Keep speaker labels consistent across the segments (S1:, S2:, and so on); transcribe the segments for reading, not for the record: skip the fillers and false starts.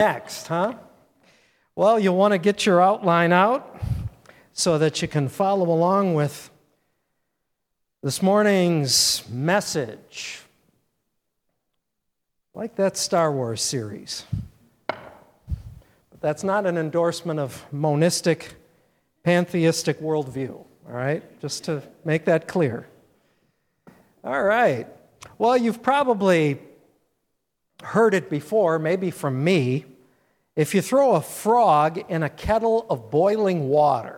S1: Next, huh? Well, you'll want to get your outline out so that you can follow along with this morning's message. Like that Star Wars series. But that's not an endorsement of monistic, pantheistic worldview, all right? Just to make that clear. All right. Well, you've probably heard it before, maybe from me. If you throw a frog in a kettle of boiling water,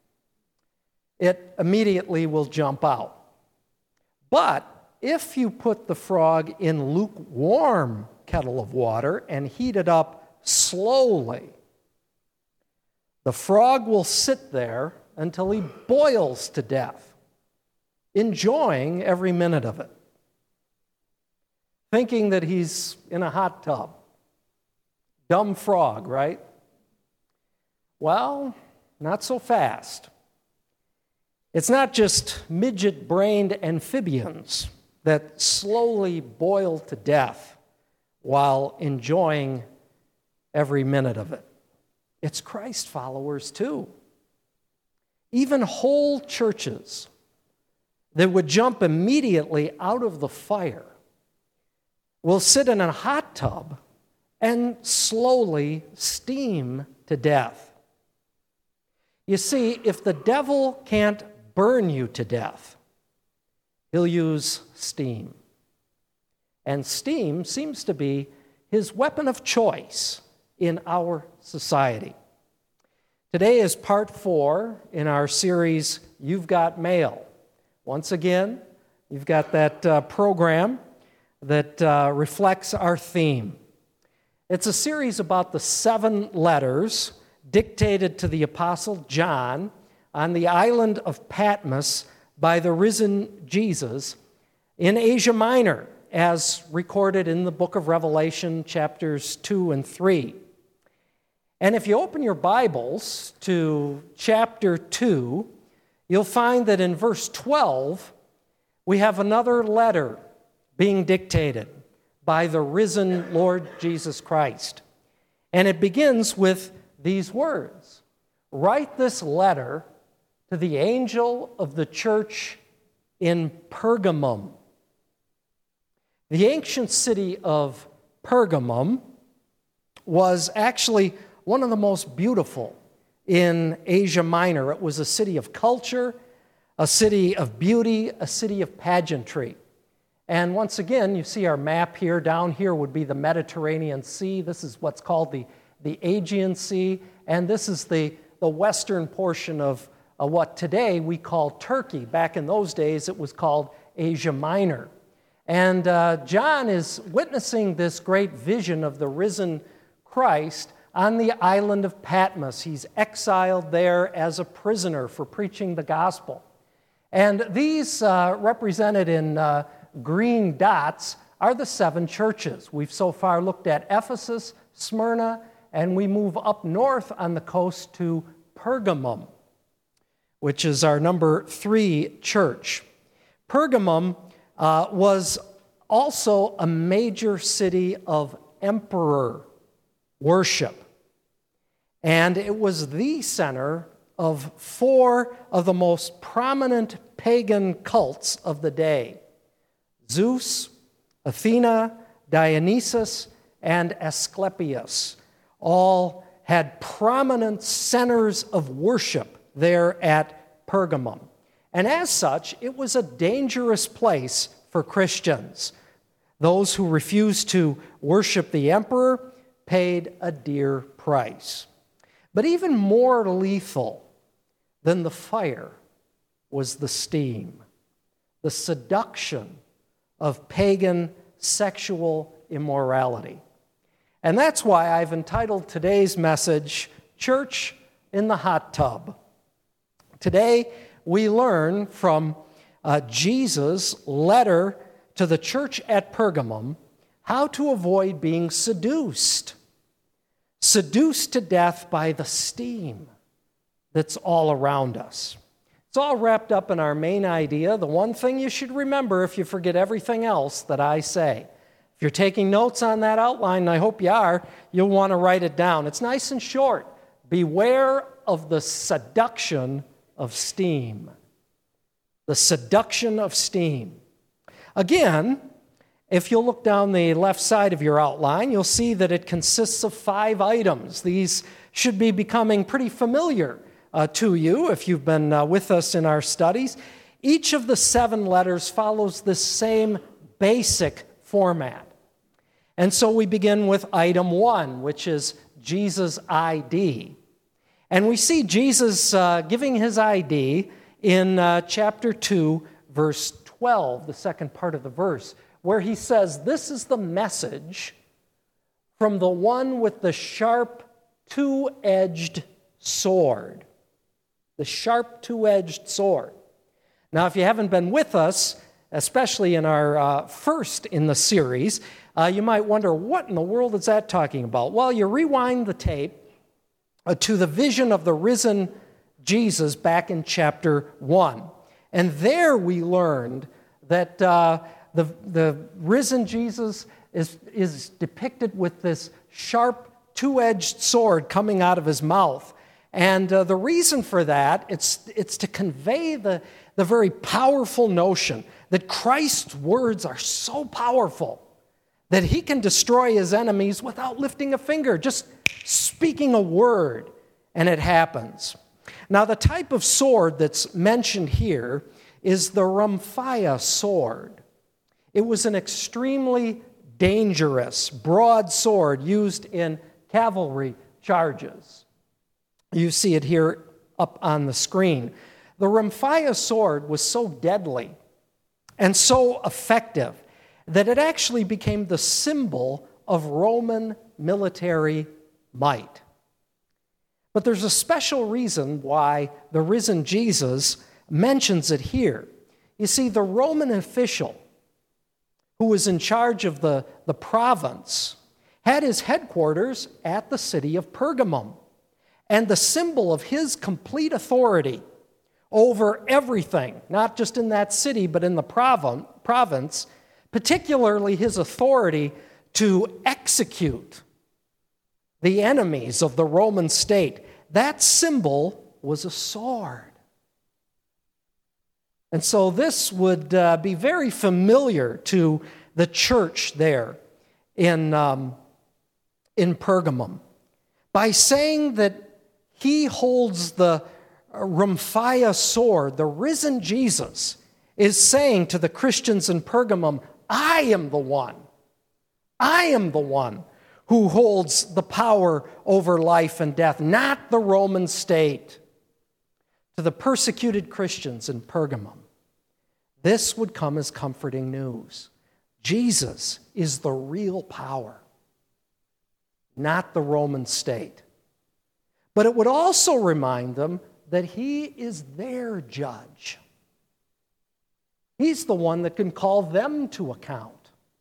S1: it immediately will jump out. But if you put the frog in lukewarm kettle of water and heat it up slowly, the frog will sit there until he boils to death, enjoying every minute of it, thinking that he's in a hot tub. Dumb frog, right? Well, not so fast. It's not just midget-brained amphibians that slowly boil to death while enjoying every minute of it. It's Christ followers too. Even whole churches that would jump immediately out of the fire will sit in a hot tub and slowly steam to death. You see, if the devil can't burn you to death, he'll use steam. And steam seems to be his weapon of choice in our society. Today is part 4 in our series, You've Got Mail. Once again, you've got that program that reflects our theme. It's a series about the 7 letters dictated to the Apostle John on the island of Patmos by the risen Jesus in Asia Minor, as recorded in the book of Revelation, chapters 2 and 3. And if you open your Bibles to chapter 2, you'll find that in verse 12, we have another letter being dictated by the risen Lord Jesus Christ. And it begins with these words: "Write this letter to the angel of the church in Pergamum." The ancient city of Pergamum was actually one of the most beautiful in Asia Minor. It was a city of culture, a city of beauty, a city of pageantry. And once again, you see our map here. Down here would be the Mediterranean Sea. This is what's called the Aegean Sea. And this is the western portion of what today we call Turkey. Back in those days, it was called Asia Minor. And John is witnessing this great vision of the risen Christ on the island of Patmos. He's exiled there as a prisoner for preaching the gospel. And these, represented in green dots, are the 7 churches. We've so far looked at Ephesus, Smyrna, and we move up north on the coast to Pergamum, which is our number 3 church. Pergamum was also a major city of emperor worship. And it was the center of 4 of the most prominent pagan cults of the day: Zeus, Athena, Dionysus, and Asclepius. All had prominent centers of worship there at Pergamum. And as such, it was a dangerous place for Christians. Those who refused to worship the emperor paid a dear price. But even more lethal than the fire was the steam, the seduction of pagan sexual immorality. And that's why I've entitled today's message, Church in the Hot Tub. Today, we learn from Jesus' letter to the church at Pergamum how to avoid being seduced to death by the steam that's all around us. It's all wrapped up in our main idea, the one thing you should remember if you forget everything else that I say. If you're taking notes on that outline, and I hope you are, you'll want to write it down. It's nice and short. Beware of the seduction of steam. The seduction of steam. Again, if you'll look down the left side of your outline, you'll see that it consists of 5 items. These should be becoming pretty familiar to you if you've been with us in our studies. Each of the 7 letters follows the same basic format. And so we begin with item 1, which is Jesus' ID. And we see Jesus giving his ID in chapter 2, verse 12, the second part of the verse, where he says, "This is the message from the one with the sharp, two-edged sword." The sharp, two-edged sword. Now, if you haven't been with us, especially in our first in the series, you might wonder, what in the world is that talking about? Well, you rewind the tape to the vision of the risen Jesus back in chapter 1. And there we learned that the risen Jesus is depicted with this sharp, two-edged sword coming out of his mouth. And the reason for that, it's to convey the very powerful notion that Christ's words are so powerful that he can destroy his enemies without lifting a finger, just speaking a word, and it happens. Now, the type of sword that's mentioned here is the Remphaia sword. It was an extremely dangerous, broad sword used in cavalry charges. You see it here up on the screen. The Remphaia sword was so deadly and so effective that it actually became the symbol of Roman military might. But there's a special reason why the risen Jesus mentions it here. You see, the Roman official who was in charge of the province had his headquarters at the city of Pergamum. And the symbol of his complete authority over everything, not just in that city, but in the province, particularly his authority to execute the enemies of the Roman state, that symbol was a sword. And so this would be very familiar to the church there in Pergamum. By saying that he holds the Remphaia sword, the risen Jesus is saying to the Christians in Pergamum, I am the one who holds the power over life and death, not the Roman state. To the persecuted Christians in Pergamum, this would come as comforting news. Jesus is the real power, not the Roman state. But it would also remind them that he is their judge. He's the one that can call them to account,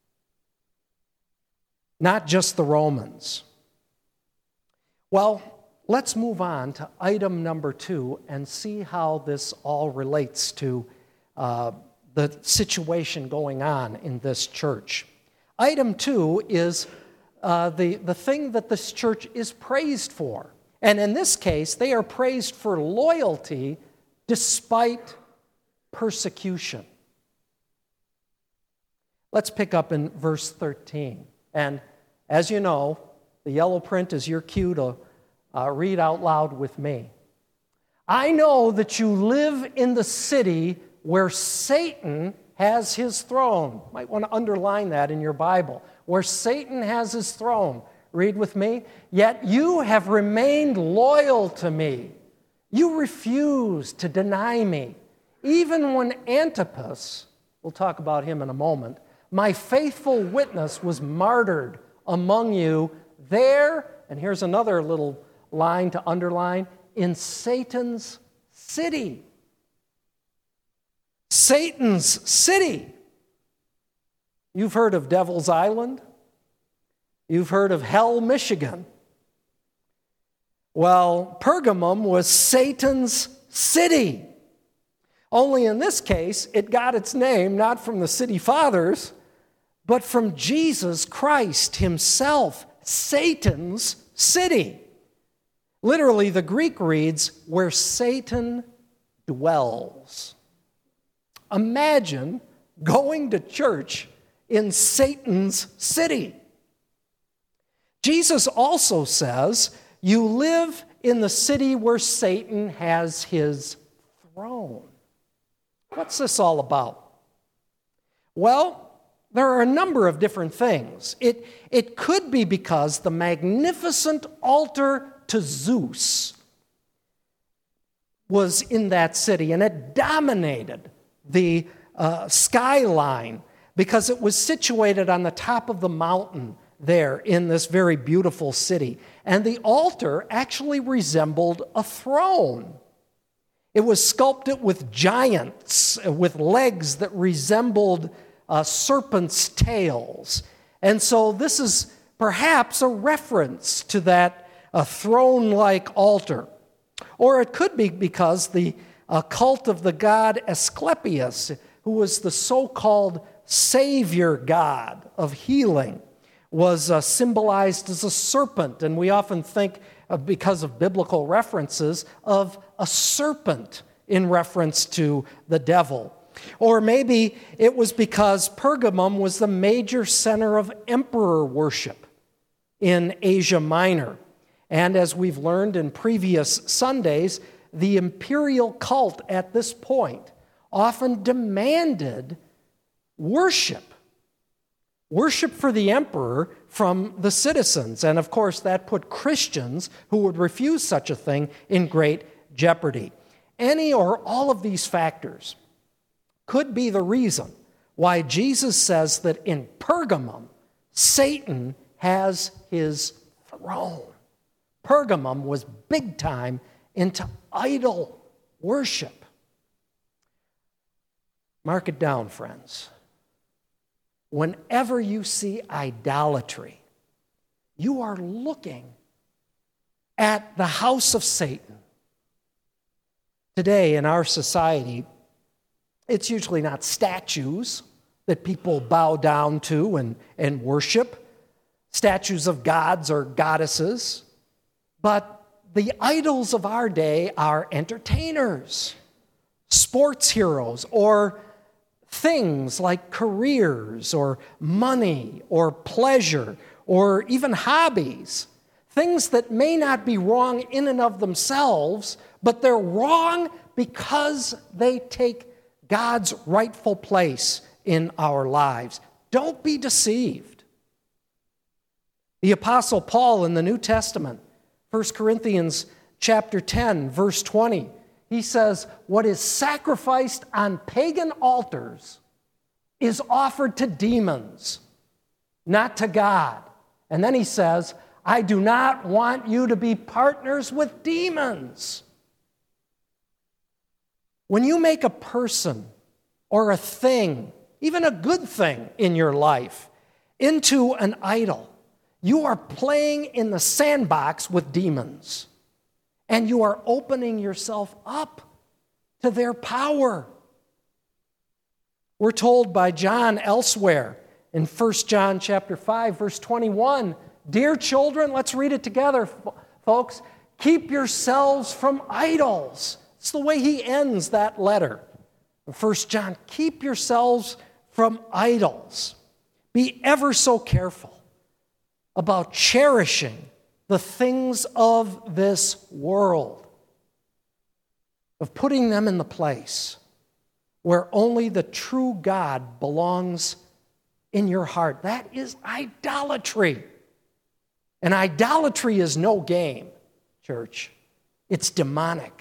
S1: not just the Romans. Well, let's move on to item number 2 and see how this all relates to the situation going on in this church. Item 2 is the thing that this church is praised for. And in this case, they are praised for loyalty despite persecution. Let's pick up in verse 13. And as you know, the yellow print is your cue to read out loud with me. I know that you live in the city where Satan has his throne. Might want to underline that in your Bible. Where Satan has his throne. Read with me. Yet you have remained loyal to me. You refused to deny me. Even when Antipas, we'll talk about him in a moment, my faithful witness was martyred among you there, and here's another little line to underline, in Satan's city. Satan's city. You've heard of Devil's Island? You've heard of Hell, Michigan. Well, Pergamum was Satan's city. Only in this case, it got its name not from the city fathers, but from Jesus Christ himself, Satan's city. Literally, the Greek reads, where Satan dwells. Imagine going to church in Satan's city. Jesus also says, you live in the city where Satan has his throne. What's this all about? Well, there are a number of different things. It could be because the magnificent altar to Zeus was in that city, and it dominated the skyline because it was situated on the top of the mountain there in this very beautiful city. And the altar actually resembled a throne. It was sculpted with giants, with legs that resembled serpents' tails. And so this is perhaps a reference to that throne-like altar. Or it could be because the cult of the god Asclepius, who was the so-called savior god of healing, was symbolized as a serpent. And we often think, because of biblical references, of a serpent in reference to the devil. Or maybe it was because Pergamum was the major center of emperor worship in Asia Minor. And as we've learned in previous Sundays, the imperial cult at this point often demanded worship for the emperor from the citizens. And of course, that put Christians who would refuse such a thing in great jeopardy. Any or all of these factors could be the reason why Jesus says that in Pergamum, Satan has his throne. Pergamum was big time into idol worship. Mark it down, friends. Whenever you see idolatry, you are looking at the house of Satan. Today in our society, it's usually not statues that people bow down to and worship, statues of gods or goddesses, but the idols of our day are entertainers, sports heroes, or things like careers or money or pleasure or even hobbies, things that may not be wrong in and of themselves, but they're wrong because they take God's rightful place in our lives. Don't be deceived. The Apostle Paul in the New Testament, 1 Corinthians chapter 10, verse 20, he says, what is sacrificed on pagan altars is offered to demons, not to God. And then he says, I do not want you to be partners with demons. When you make a person or a thing, even a good thing in your life, into an idol, you are playing in the sandbox with demons. And you are opening yourself up to their power. We're told by John elsewhere in 1 John chapter 5, verse 21, dear children, let's read it together, folks, keep yourselves from idols. It's the way he ends that letter. 1 John, keep yourselves from idols. Be ever so careful about cherishing the things of this world, of putting them in the place where only the true God belongs in your heart. That is idolatry. And idolatry is no game, church. It's demonic.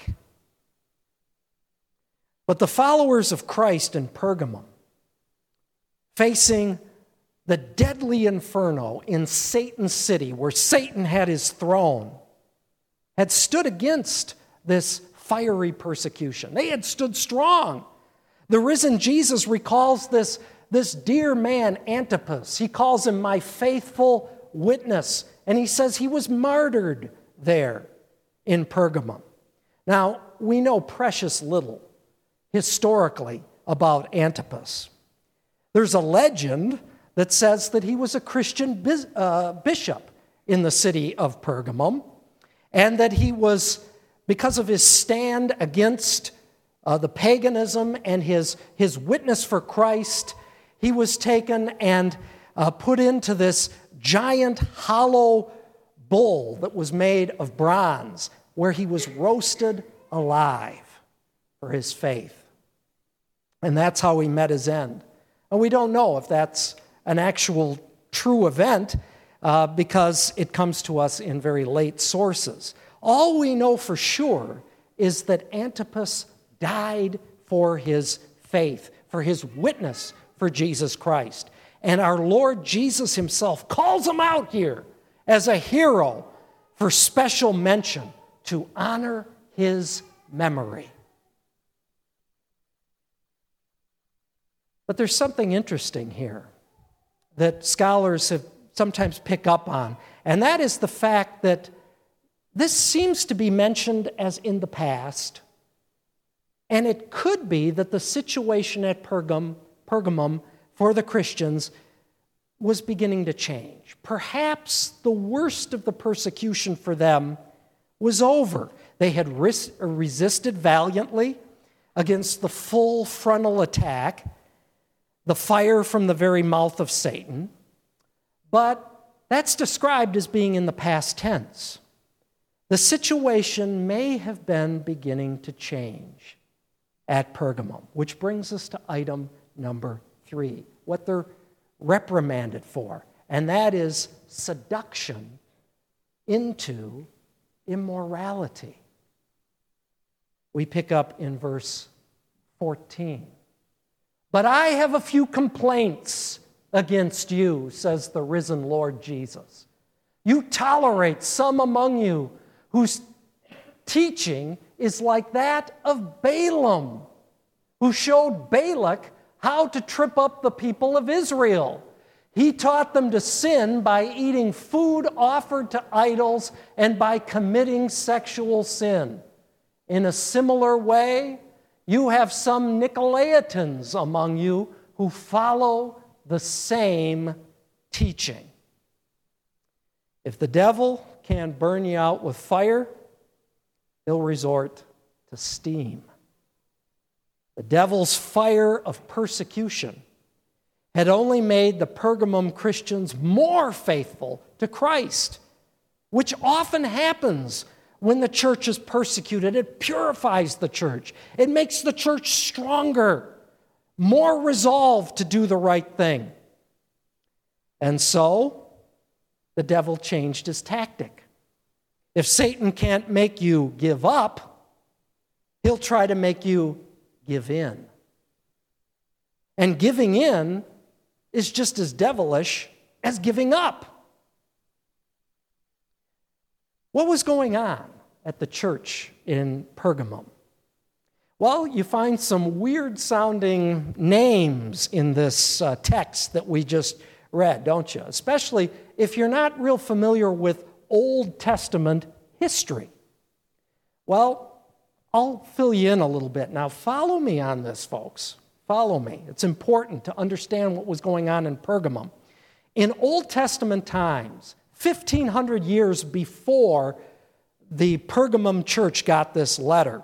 S1: But the followers of Christ in Pergamum, facing the deadly inferno in Satan's city, where Satan had his throne, had stood against this fiery persecution. They had stood strong. The risen Jesus recalls this dear man, Antipas. He calls him my faithful witness, and he says he was martyred there in Pergamum. Now, we know precious little historically about Antipas. There's a legend that says that he was a Christian bishop in the city of Pergamum, and that he was, because of his stand against the paganism and his witness for Christ, he was taken and put into this giant hollow bull that was made of bronze, where he was roasted alive for his faith. And that's how he met his end. And we don't know if that's an actual true event because it comes to us in very late sources. All we know for sure is that Antipas died for his faith, for his witness for Jesus Christ. And our Lord Jesus himself calls him out here as a hero for special mention to honor his memory. But there's something interesting here that scholars have sometimes pick up on, and that is the fact that this seems to be mentioned as in the past, and it could be that the situation at Pergamum for the Christians was beginning to change. Perhaps the worst of the persecution for them was over. They had resisted valiantly against the full frontal attack, the fire from the very mouth of Satan, but that's described as being in the past tense. The situation may have been beginning to change at Pergamum, which brings us to item number 3, what they're reprimanded for, and that is seduction into immorality. We pick up in verse 14. But I have a few complaints against you, says the risen Lord Jesus. You tolerate some among you whose teaching is like that of Balaam, who showed Balak how to trip up the people of Israel. He taught them to sin by eating food offered to idols and by committing sexual sin. In a similar way, you have some Nicolaitans among you who follow the same teaching. If the devil can burn you out with fire, he'll resort to steam. The devil's fire of persecution had only made the Pergamum Christians more faithful to Christ, which often happens when the church is persecuted. It purifies the church. It makes the church stronger, more resolved to do the right thing. And so, the devil changed his tactic. If Satan can't make you give up, he'll try to make you give in. And giving in is just as devilish as giving up. What was going on at the church in Pergamum? Well, you find some weird-sounding names in this text that we just read, don't you? Especially if you're not real familiar with Old Testament history. Well, I'll fill you in a little bit. Now, follow me on this, folks. Follow me. It's important to understand what was going on in Pergamum. In Old Testament times, 1,500 years before the Pergamum church got this letter,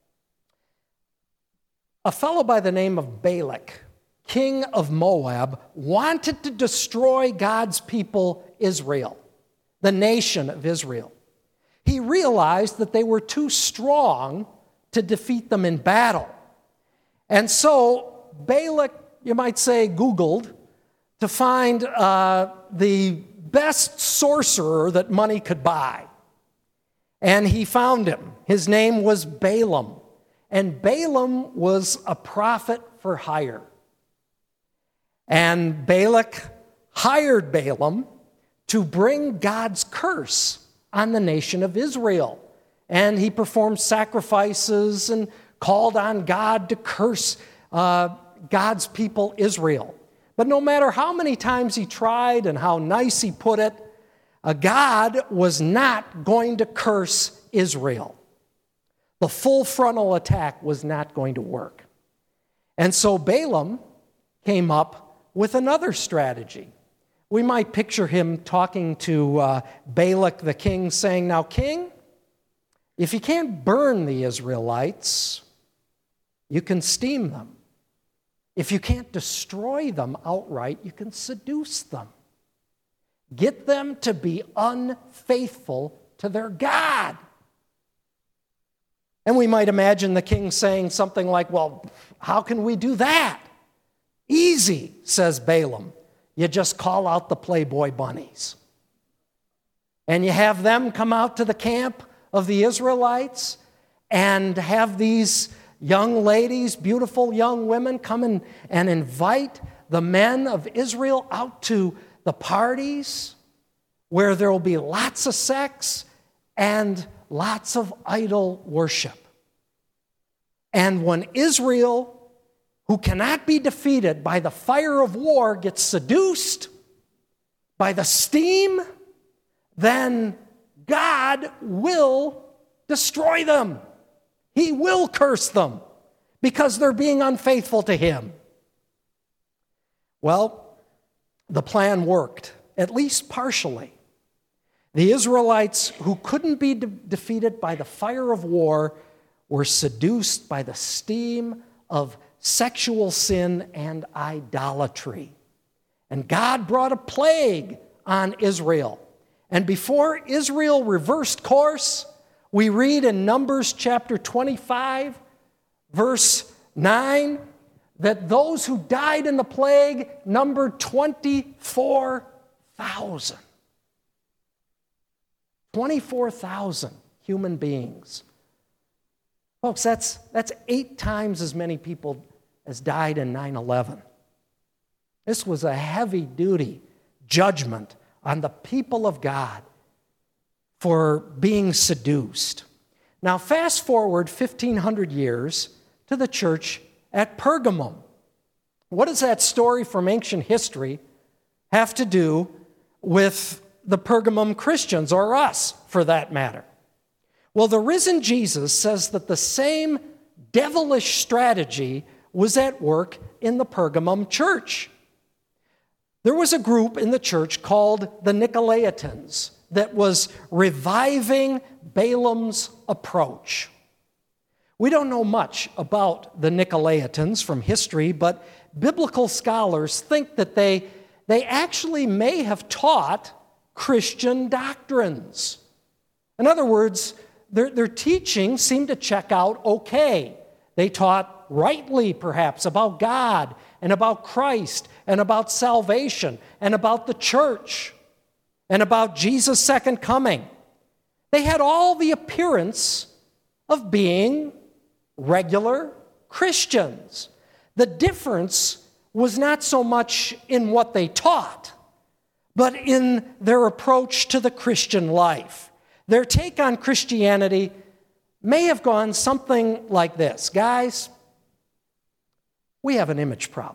S1: a fellow by the name of Balak, king of Moab, wanted to destroy God's people Israel, the nation of Israel. He realized that they were too strong to defeat them in battle. And so Balak, you might say, Googled to find the best sorcerer that money could buy. And he found him. His name was Balaam. And Balaam was a prophet for hire. And Balak hired Balaam to bring God's curse on the nation of Israel. And he performed sacrifices and called on God to curse God's people Israel. But no matter how many times he tried and how nice he put it, God was not going to curse Israel. The full frontal attack was not going to work. And so Balaam came up with another strategy. We might picture him talking to Balak the king, saying, "Now, king, if you can't burn the Israelites, you can steam them. If you can't destroy them outright, you can seduce them. Get them to be unfaithful to their God." And we might imagine the king saying something like, "Well, how can we do that?" "Easy," says Balaam. "You just call out the Playboy bunnies. And you have them come out to the camp of the Israelites and have these young ladies, beautiful young women, come in and invite the men of Israel out to the parties where there will be lots of sex and lots of idol worship. And when Israel, who cannot be defeated by the fire of war, gets seduced by the steam, then God will destroy them. He will curse them because they're being unfaithful to Him." Well, the plan worked, at least partially. The Israelites who couldn't be defeated by the fire of war were seduced by the steam of sexual sin and idolatry. And God brought a plague on Israel. And before Israel reversed course, we read in Numbers chapter 25, verse 9, that those who died in the plague numbered 24,000. 24,000 human beings. Folks, that's 8 times as many people as died in 9/11. This was a heavy-duty judgment on the people of God for being seduced. Now, fast forward 1,500 years to the church at Pergamum. What does that story from ancient history have to do with the Pergamum Christians, or us, for that matter? Well, the risen Jesus says that the same devilish strategy was at work in the Pergamum church. There was a group in the church called the Nicolaitans that was reviving Balaam's approach. We don't know much about the Nicolaitans from history, but biblical scholars think that they actually may have taught Christian doctrines. In other words, their teaching seemed to check out okay. They taught rightly, perhaps, about God and about Christ and about salvation and about the church and about Jesus' second coming. They had all the appearance of being regular Christians. The difference was not so much in what they taught, but in their approach to the Christian life. Their take on Christianity may have gone something like this: guys, we have an image problem.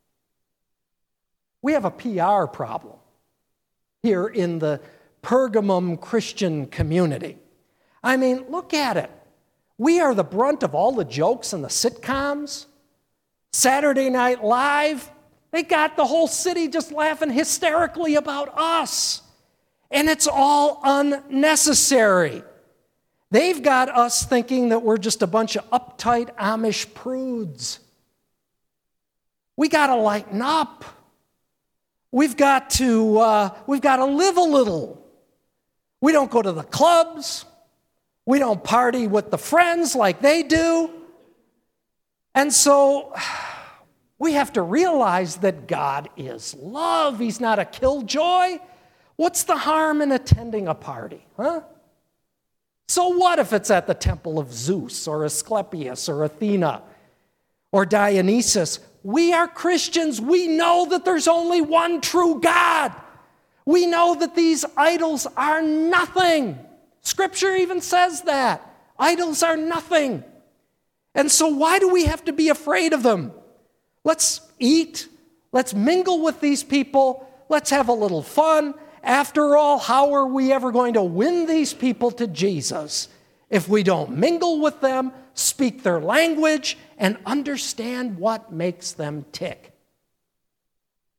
S1: We have a PR problem here in the Pergamum Christian community. I mean, look at it. We are the brunt of all the jokes and the sitcoms. Saturday Night Live, they got the whole city just laughing hysterically about us. And it's all unnecessary. They've got us thinking that we're just a bunch of uptight Amish prudes. We got to lighten up. We've got to live a little. We don't go to the clubs. We don't party with the friends like they do. And so we have to realize that God is love. He's not a killjoy. What's the harm in attending a party, huh? So what if it's at the temple of Zeus or Asclepius or Athena or Dionysus? We are Christians. We know that there's only one true God. We know that these idols are nothing. Scripture even says that. Idols are nothing. And so why do we have to be afraid of them? Let's eat. Let's mingle with these people. Let's have a little fun. After all, how are we ever going to win these people to Jesus if we don't mingle with them, speak their language, and understand what makes them tick?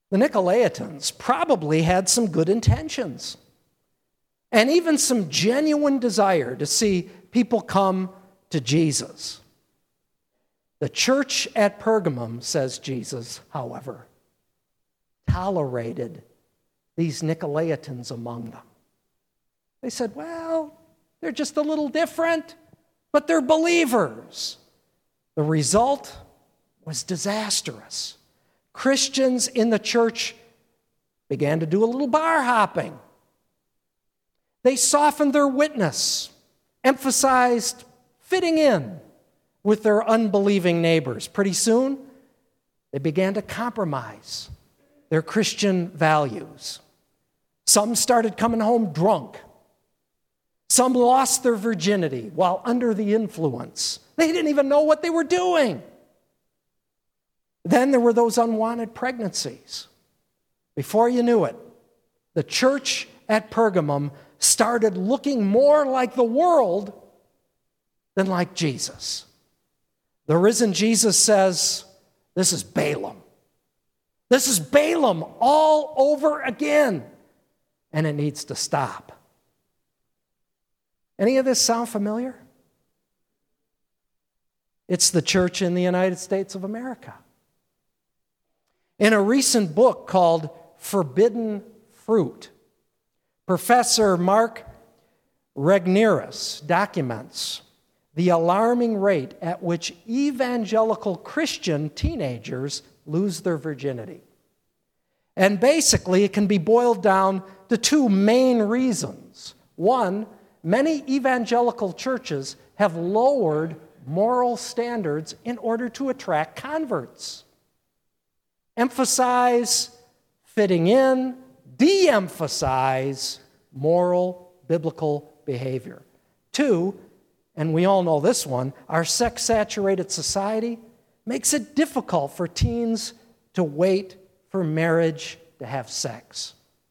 S1: The Nicolaitans probably had some good intentions and even some genuine desire to see people come to Jesus. The church at Pergamum, says Jesus, however, tolerated these Nicolaitans among them. They said, well, they're just a little different, but they're believers. The result was disastrous. Christians in the church began to do a little bar hopping. They softened their witness, emphasized fitting in with their unbelieving neighbors. Pretty soon, they began to compromise their Christian values. Some started coming home drunk. Some lost their virginity while under the influence. They didn't even know what they were doing. Then there were those unwanted pregnancies. Before you knew it, the church at Pergamum started looking more like the world than like Jesus. The risen Jesus says, this is Balaam. This is Balaam all over again, and it needs to stop. Any of this sound familiar? It's the church in the United States of America. In a recent book called Forbidden Fruit, Professor Mark Regnerus documents the alarming rate at which evangelical Christian teenagers lose their virginity. And basically, it can be boiled down to two main reasons. One, many evangelical churches have lowered moral standards in order to attract converts. Emphasize fitting in, de-emphasize moral, biblical behavior. Two, and we all know this one, our sex-saturated society makes it difficult for teens to wait for marriage to have sex.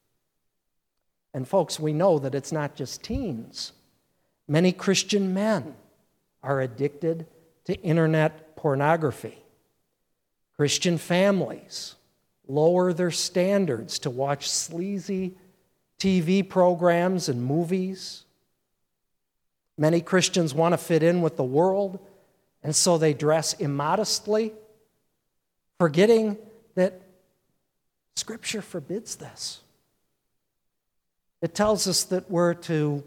S1: And folks, we know that it's not just teens. Many Christian men are addicted to internet pornography. Christian families lower their standards to watch sleazy TV programs and movies. Many Christians want to fit in with the world, and so they dress immodestly, forgetting that Scripture forbids this. It tells us that we're to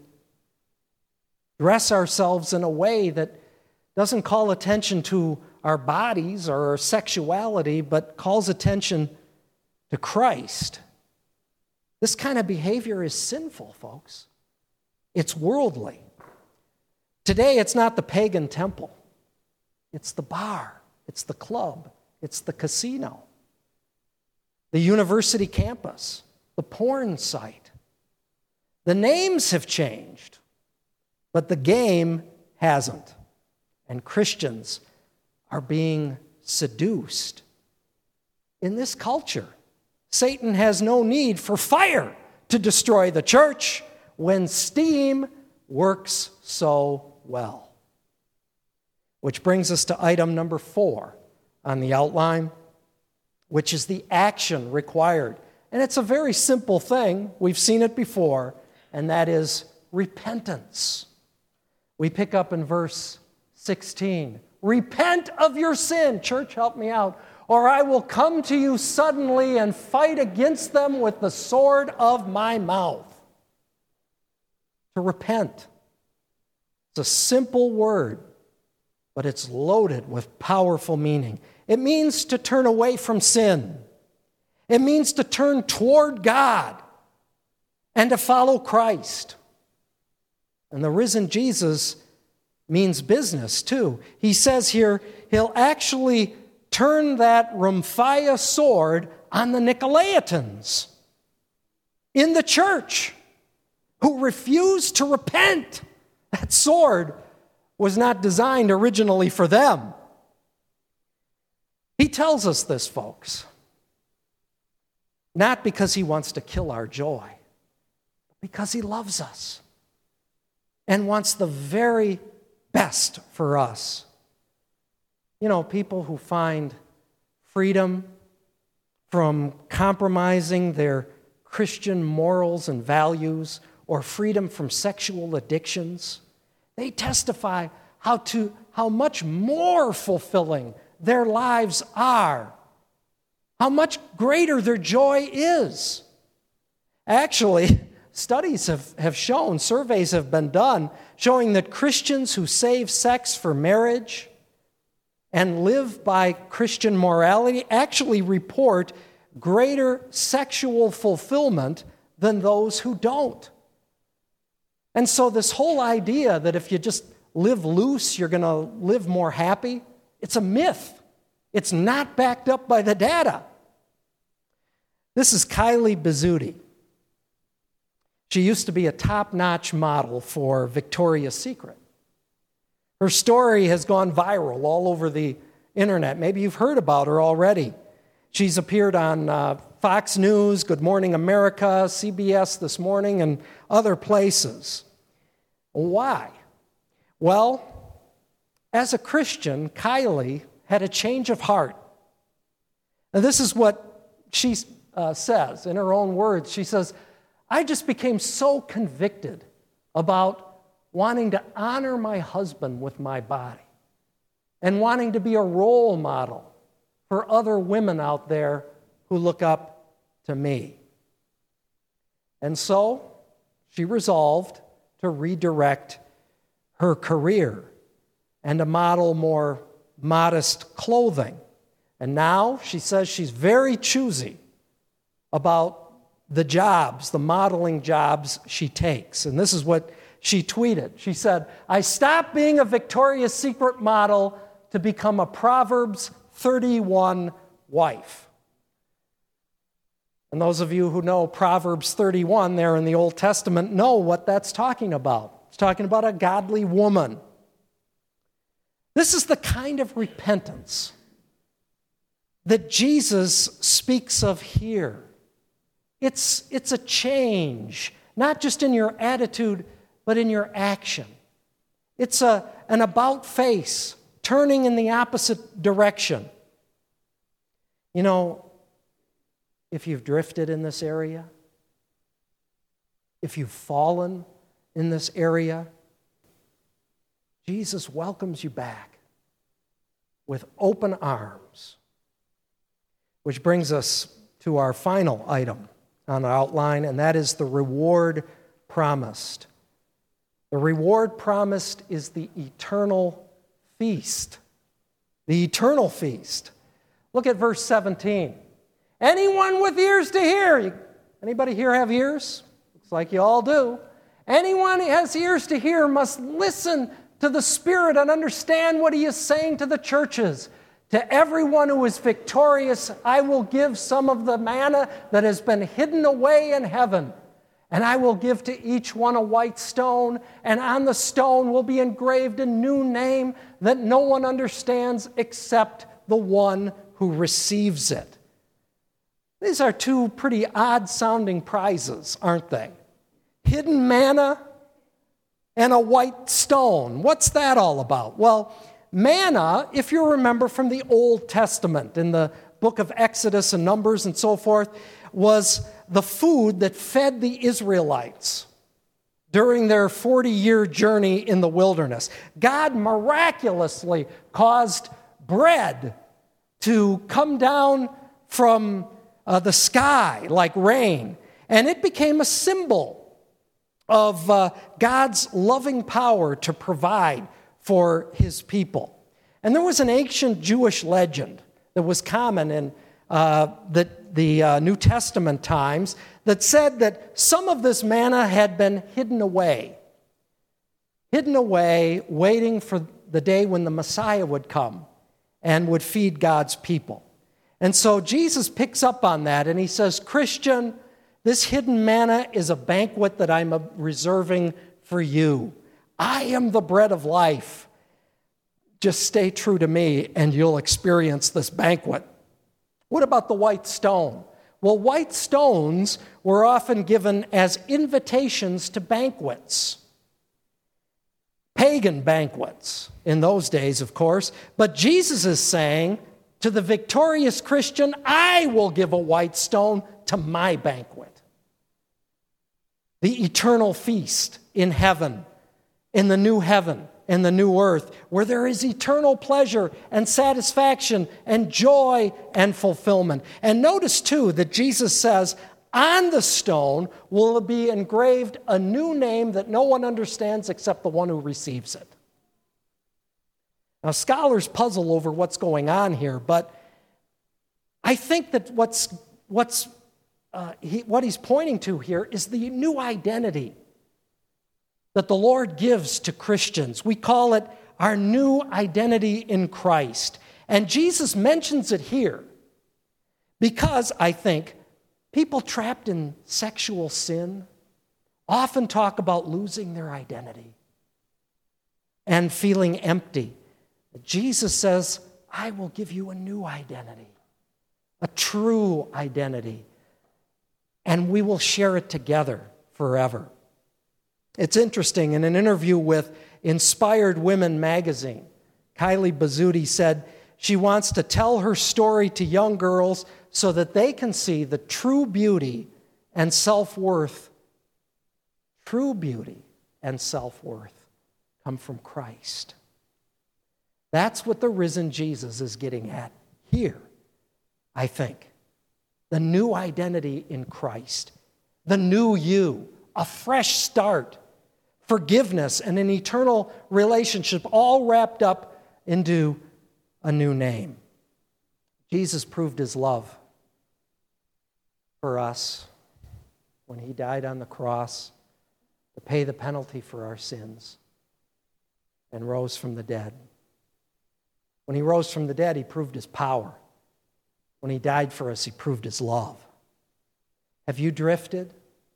S1: dress ourselves in a way that doesn't call attention to our bodies or our sexuality, but calls attention to Christ. This kind of behavior is sinful, folks. It's worldly. Today, it's not the pagan temple. It's the bar. It's the club. It's the casino. The university campus. The porn site. The names have changed, but the game hasn't. And Christians are being seduced. In this culture, Satan has no need for fire to destroy the church when steam works so well. Which brings us to item number 4 on the outline, which is the action required. And it's a very simple thing. We've seen it before, and that is repentance. We pick up in verse 16. Repent of your sin. Church, help me out. Or I will come to you suddenly and fight against them with the sword of my mouth. To repent. It's a simple word, but it's loaded with powerful meaning. It means to turn away from sin. It means to turn toward God and to follow Christ. And the risen Jesus means business too. He says here, he'll actually turn that Remphiah sword on the Nicolaitans in the church who refused to repent. That sword was not designed originally for them. He tells us this, folks, not because he wants to kill our joy, but because he loves us and wants the very best for us. You know, people who find freedom from compromising their Christian morals and values or freedom from sexual addictions. They testify how much more fulfilling their lives are, how much greater their joy is. Actually, studies have shown, surveys have been done, showing that Christians who save sex for marriage and live by Christian morality actually report greater sexual fulfillment than those who don't. And so this whole idea that if you just live loose, you're going to live more happy, it's a myth. It's not backed up by the data. This is Kylie Bizzuti. She used to be a top-notch model for Victoria's Secret. Her story has gone viral all over the internet. Maybe you've heard about her already. She's appeared on Fox News, Good Morning America, CBS This Morning, and other places. Why? Well, as a Christian, Kylie had a change of heart. And this is what she says in her own words. She says, I just became so convicted about wanting to honor my husband with my body and wanting to be a role model for other women out there who look up to me. And so she resolved to redirect her career and to model more modest clothing. And now she says she's very choosy about the jobs, the modeling jobs she takes. And this is what she tweeted. She said, I stopped being a Victoria's Secret model to become a Proverbs 31 wife. And those of you who know Proverbs 31 there in the Old Testament know what that's talking about. It's talking about a godly woman. This is the kind of repentance that Jesus speaks of here. It's a change, not just in your attitude, but in your action. It's an about face, turning in the opposite direction. You know, if you've drifted in this area, if you've fallen in this area, Jesus welcomes you back with open arms. Which brings us to our final item on our outline, and that is the reward promised. The reward promised is the eternal feast. The eternal feast. Look at verse 17. Anyone with ears to hear. Anybody here have ears? Looks like you all do. Anyone who has ears to hear must listen to the Spirit and understand what He is saying to the churches. To everyone who is victorious, I will give some of the manna that has been hidden away in heaven. And I will give to each one a white stone, and on the stone will be engraved a new name that no one understands except the one who receives it. These are two pretty odd-sounding prizes, aren't they? Hidden manna and a white stone. What's that all about? Well, manna, if you remember from the Old Testament, in the book of Exodus and Numbers and so forth, was the food that fed the Israelites during their 40-year journey in the wilderness. God miraculously caused bread to come down from the sky like rain, and it became a symbol of God's loving power to provide for His people. And there was an ancient Jewish legend that was common in the New Testament times that said that some of this manna had been hidden away, waiting for the day when the Messiah would come and would feed God's people. And so Jesus picks up on that and He says, Christian, this hidden manna is a banquet that I'm reserving for you. I am the bread of life. Just stay true to me and you'll experience this banquet. What about the white stone? Well, white stones were often given as invitations to banquets. Pagan banquets in those days, of course. But Jesus is saying, To the victorious Christian, I will give a white stone to my banquet. The eternal feast in heaven, in the new heaven and the new earth, where there is eternal pleasure and satisfaction and joy and fulfillment. And notice, too, that Jesus says, on the stone will be engraved a new name that no one understands except the one who receives it. Now, scholars puzzle over what's going on here, but I think that what he's pointing to here is the new identity that the Lord gives to Christians. We call it our new identity in Christ. And Jesus mentions it here because, I think, people trapped in sexual sin often talk about losing their identity and feeling empty. Jesus says, I will give you a new identity, a true identity, and we will share it together forever. It's interesting, in an interview with Inspired Women magazine, Kylie Bazzuti said she wants to tell her story to young girls so that they can see the true beauty and self-worth. True beauty and self-worth come from Christ. That's what the risen Jesus is getting at here, I think. The new identity in Christ, the new you, a fresh start, forgiveness, and an eternal relationship all wrapped up into a new name. Jesus proved his love for us when he died on the cross to pay the penalty for our sins and rose from the dead. When he rose from the dead, he proved his power. When he died for us, he proved his love. Have you drifted?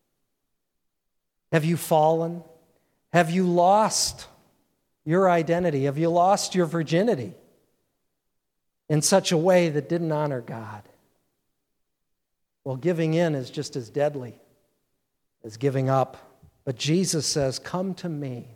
S1: Have you fallen? Have you lost your identity? Have you lost your virginity in such a way that didn't honor God? Well, giving in is just as deadly as giving up. But Jesus says, come to me,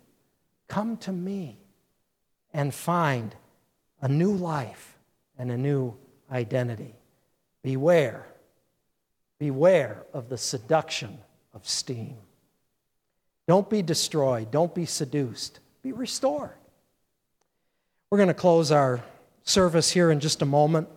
S1: and find a new life and a new identity. Beware of the seduction of steam. Don't be destroyed. Don't be seduced. Be restored. We're going to close our service here in just a moment.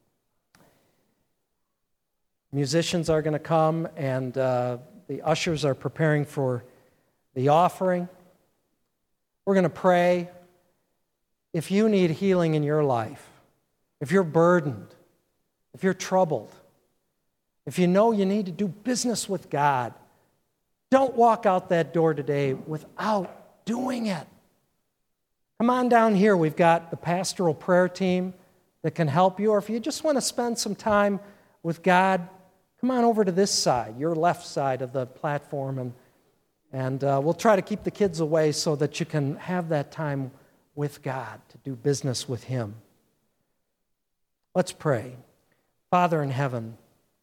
S1: Musicians are going to come, and the ushers are preparing for the offering. We're going to pray. If you need healing in your life, if you're burdened, if you're troubled, if you know you need to do business with God, don't walk out that door today without doing it. Come on down here. We've got the pastoral prayer team that can help you. Or if you just want to spend some time with God, come on over to this side, your left side of the platform, and we'll try to keep the kids away so that you can have that time with God to do business with him. Let's pray. Father in heaven,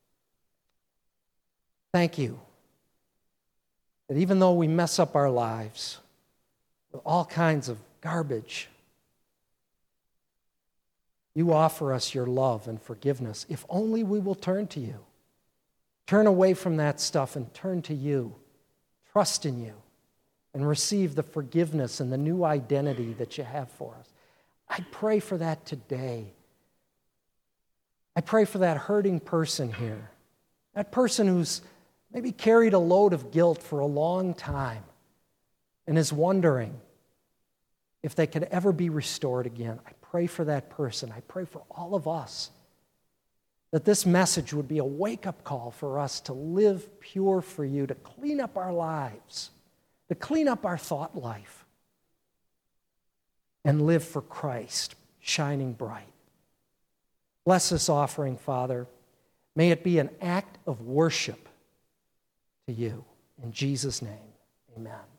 S1: thank you that even though we mess up our lives with all kinds of garbage, you offer us your love and forgiveness if only we will turn to you. Turn away from that stuff and turn to you. Trust in you and receive the forgiveness and the new identity that you have for us. I pray for that today. I pray for that hurting person here, that person who's maybe carried a load of guilt for a long time and is wondering if they could ever be restored again. I pray for that person. I pray for all of us that this message would be a wake-up call for us to live pure for you, to clean up our lives, to clean up our thought life, and live for Christ, shining bright. Bless this offering, Father. May it be an act of worship to you. In Jesus' name, amen.